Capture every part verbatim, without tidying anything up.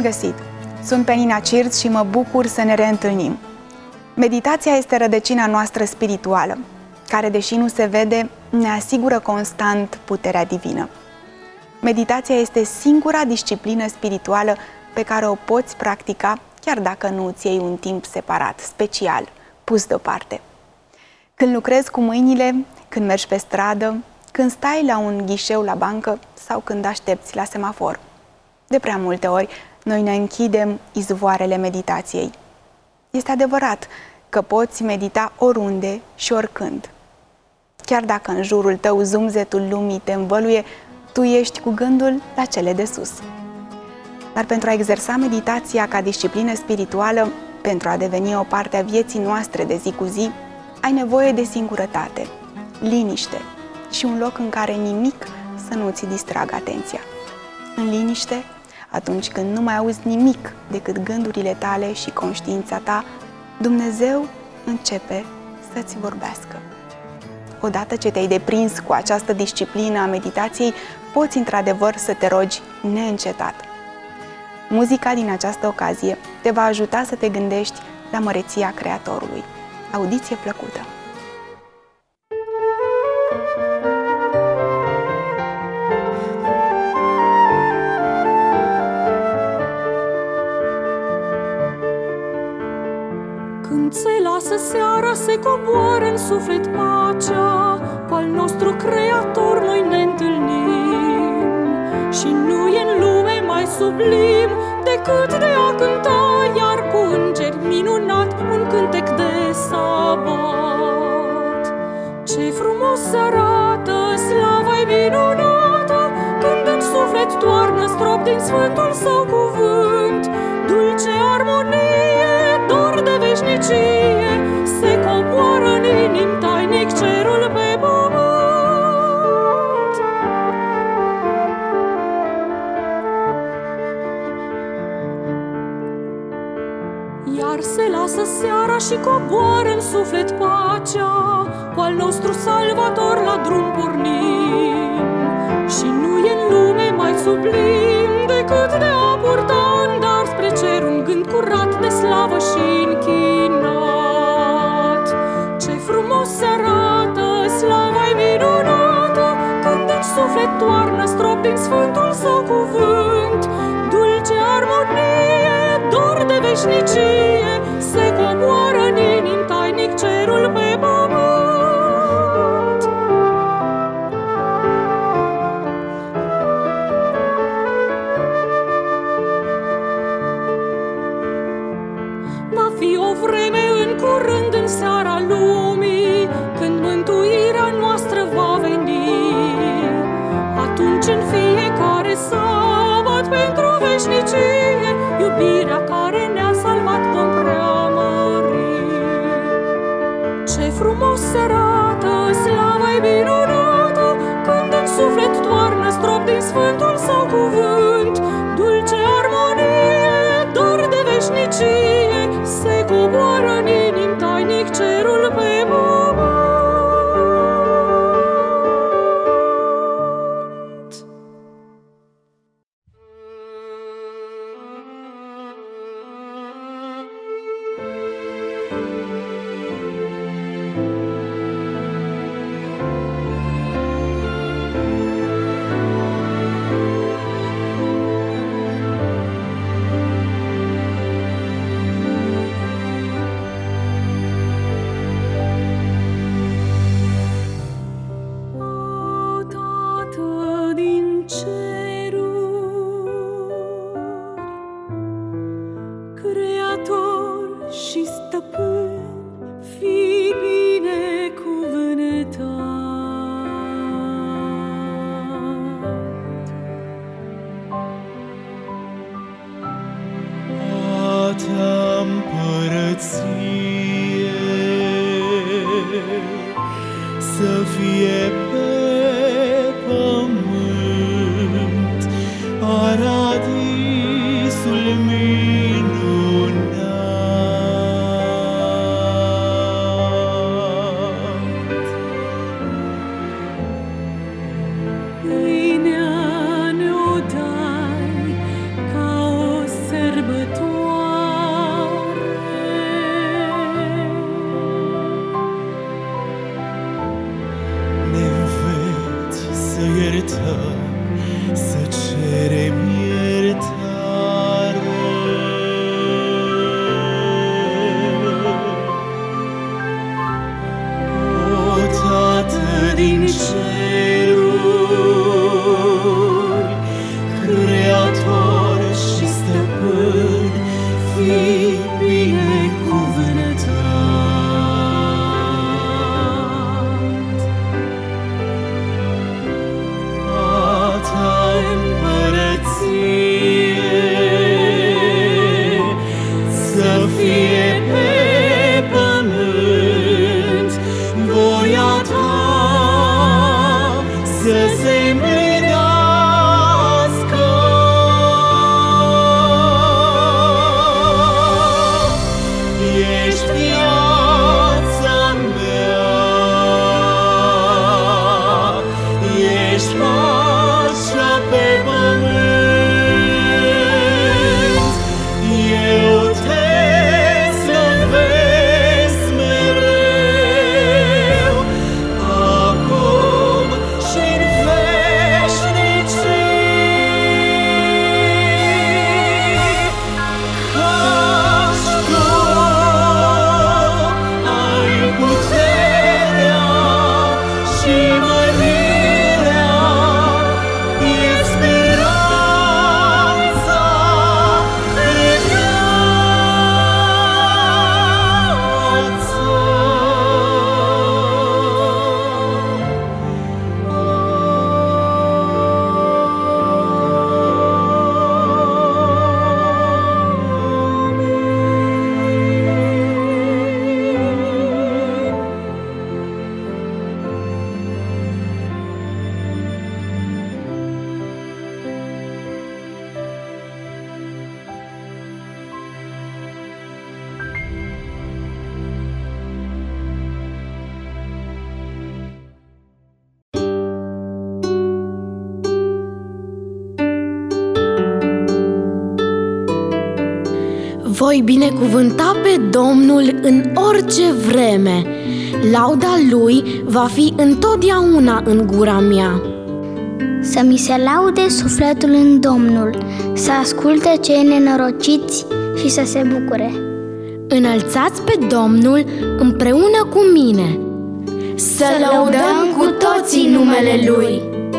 găsit! Sunt Penina Cirț și mă bucur să ne reîntâlnim. Meditația este rădăcina noastră spirituală, care, deși nu se vede, ne asigură constant puterea divină. Meditația este singura disciplină spirituală pe care o poți practica chiar dacă nu îți iei un timp separat, special, pus deoparte. Când lucrezi cu mâinile, când mergi pe stradă, când stai la un ghișeu la bancă sau când aștepți la semafor. De prea multe ori, noi ne închidem izvoarele meditației. Este adevărat că poți medita oriunde și oricând. Chiar dacă în jurul tău zumzetul lumii te învăluie, tu ești cu gândul la cele de sus. Dar pentru a exersa meditația ca disciplină spirituală, pentru a deveni o parte a vieții noastre de zi cu zi, ai nevoie de singurătate, liniște și un loc în care nimic să nu ți distragă atenția. În liniște, atunci când nu mai auzi nimic decât gândurile tale și conștiința ta, Dumnezeu începe să-ți vorbească. Odată ce te-ai deprins cu această disciplină a meditației, poți într-adevăr să te rogi neîncetat. Muzica din această ocazie te va ajuta să te gândești la măreția Creatorului. Audiție plăcută! Când se lasă seara, se coboară în suflet pacea, cu al nostru Creator noi ne întâlnim. Și nu e în lume mai sublim decât de a cânta, iar cu îngeri minunat un cântec de sabat. Ce frumos arată, slava-i minunată, când în suflet toarnă strop din Sfântul Său cuvânt. Dulce armonie, dor de veșnicie, se coboară în inim tainic cerul pe pământ. Iar se lasă seara și coboară în suflet pacea, cu al nostru Salvator la drum pornim. Și nu e în lume mai sublim decât de a purta în dar spre cer un gând curat de slavă și închinat. Ce frumos arată, slava-i minunată, când în suflet toarnă strop din Sfântul Său cuvânt. Dulce armonie, dor de veșnicie, se coboară în inim tainic cerul pe pământ. Va fi o vreme în curând în seara lumii, când mântuirea noastră va veni. Atunci în fiecare sabat pentru veșnicie, iubirea care ne-a salvat vom preamări. Ce frumos arată, slava-i minunată, când în suflet toarnă strop din Sfântul Său cuvânt. Dulce armonie, dor de veșnicie, se coboară în inim tainic cerul pe pământ. iertăm, să cerem iertare. O Tată din ceruri, Creator și Stăpân, fii binecuvântat. A Ta împărăție să fie pe pământ, voia Ta să se împlinească. Ești viața mea, ești pacea pe pământ. Eu Te slăvesc mereu, acum și-n veșnicii. Căci Tu ai puterea și mărirea, ești speranța în Voi binecuvânta pe Domnul în orice vreme. Lauda Lui va fi întotdeauna în gura mea. Să mi se laude sufletul în Domnul, să asculte cei nenorociți și să se bucure. Înălțați pe Domnul împreună cu mine. Să lăudăm cu toții numele Lui.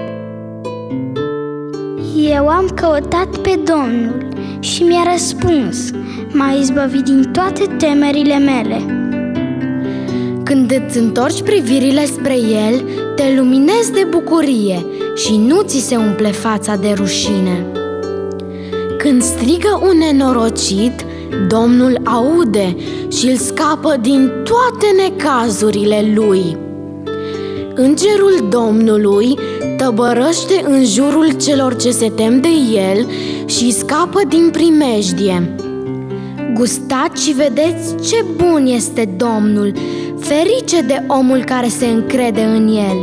Eu am căutat pe Domnul și mi-a răspuns, m-a izbăvit din toate temerile mele. Când îți întorci privirile spre El, te luminezi de bucurie și nu ți se umple fața de rușine. Când strigă un nenorocit, Domnul aude și îl scapă din toate necazurile lui. Îngerul Domnului tăbărăște în jurul celor ce se tem de El și scapă din primejdie. Gustați și vedeți ce bun este Domnul, ferice de omul care se încrede în El.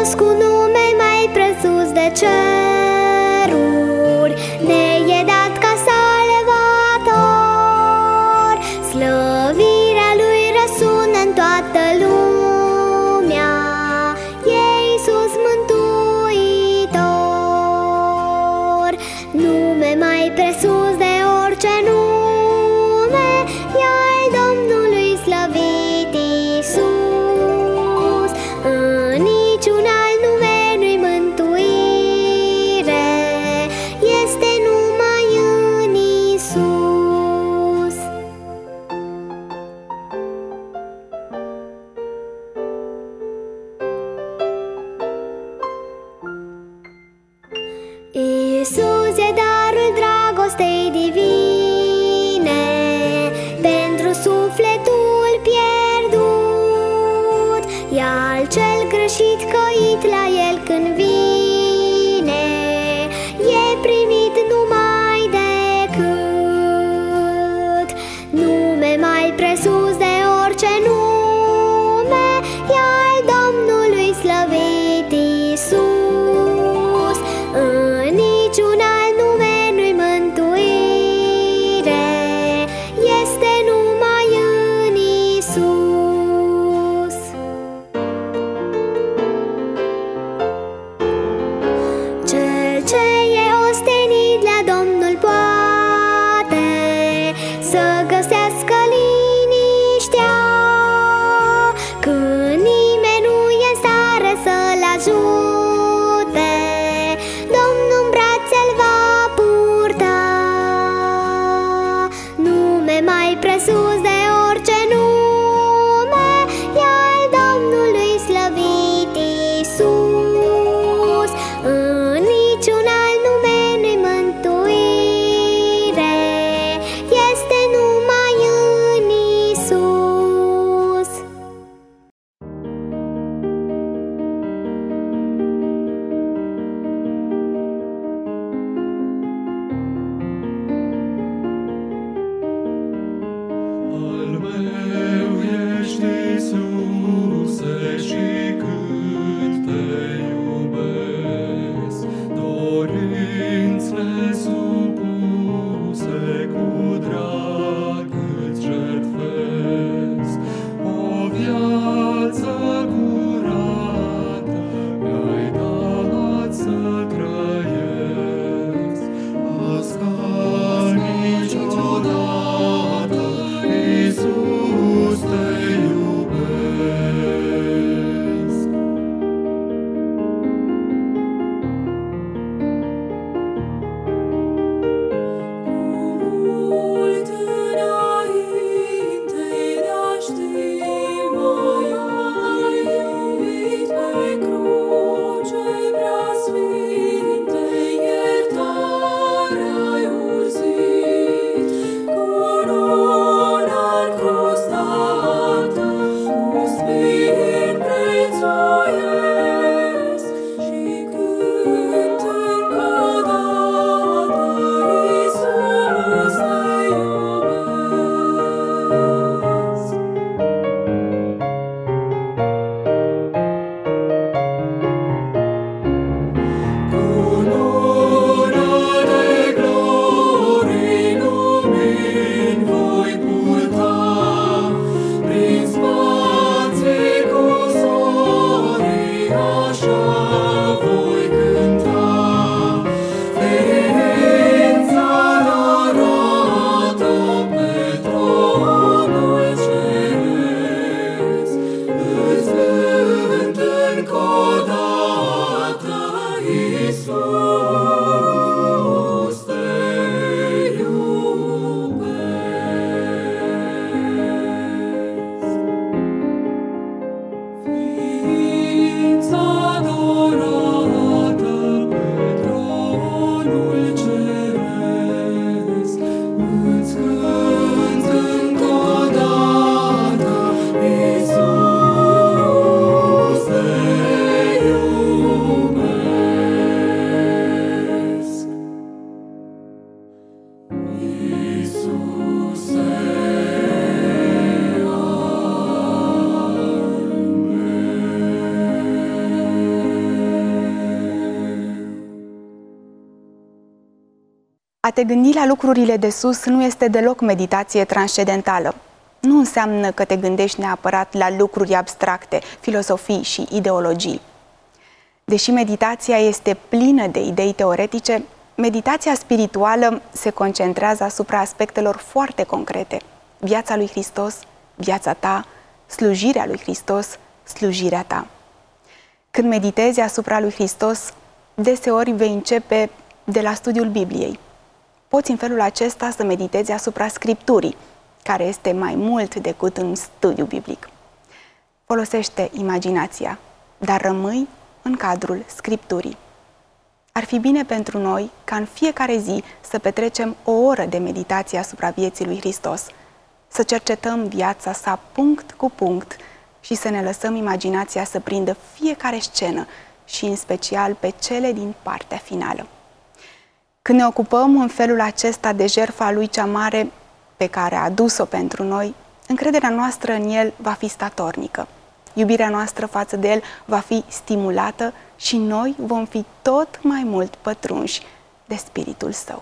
cu nume mai presus de ceruri, ne e dat ca salvator. Slăvirea lui răsună în toată lumea, e Iisus Mântuitor. Nume mai presus de orice nume, e al Domnului slăvit Iisus. În niciun alt nume nu-i mântuire, este numai în Iisus. Iisus e darul dragostei divine pentru sufletul pierdut. E al cel greșit căit la el când vine, e primit numai decât. Nume mai presus de orice nume, e al Domnului slăvit Iisus. În niciun alt nume nu-i mântuire, este numai în Iisus. Cel ce e ostenit la Domnul poate să găsească liniștea, când nimeni nu e în stare să-l ajute, Domnul în brațe-l va purta. Nume mai presus de orice nume, e al Domnului slăvit Iisus. În niciun alt nume nu-i mântuire, este numai în Iisus. A te gândi la lucrurile de sus nu este deloc meditație transcendentală. Nu înseamnă că te gândești neapărat la lucruri abstracte, filozofii și ideologii. Deși meditația este plină de idei teoretice, meditația spirituală se concentrează asupra aspectelor foarte concrete. Viața lui Hristos, viața ta, slujirea lui Hristos, slujirea ta. Când meditezi asupra lui Hristos, deseori vei începe de la studiul Bibliei. Poți în felul acesta să meditezi asupra Scripturii, care este mai mult decât un studiu biblic. Folosește imaginația, dar rămâi în cadrul Scripturii. Ar fi bine pentru noi ca în fiecare zi să petrecem o oră de meditație asupra vieții lui Hristos, să cercetăm viața sa punct cu punct și să ne lăsăm imaginația să prindă fiecare scenă și în special pe cele din partea finală. Când ne ocupăm în felul acesta de jertfa lui cea mare pe care a adus-o pentru noi, încrederea noastră în el va fi statornică. Iubirea noastră față de el va fi stimulată și noi vom fi tot mai mult pătrunși de spiritul său.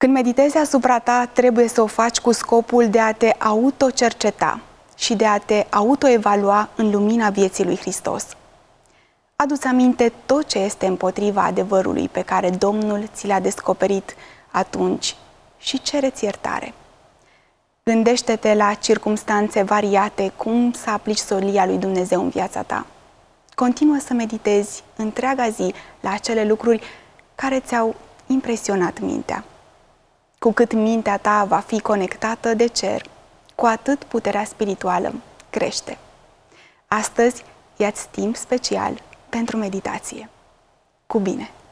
Când meditezi asupra ta, trebuie să o faci cu scopul de a te autocerceta și de a te autoevalua în lumina vieții lui Hristos. Adu-ți aminte tot ce este împotriva adevărului pe care Domnul ți l-a descoperit atunci și cere-ți iertare. Gândește-te la circumstanțe variate, cum să aplici solia lui Dumnezeu în viața ta. Continuă să meditezi întreaga zi la acele lucruri care ți-au impresionat mintea. Cu cât mintea ta va fi conectată de cer, cu atât puterea spirituală crește. Astăzi, ia-ți timp special pentru meditație. Cu bine!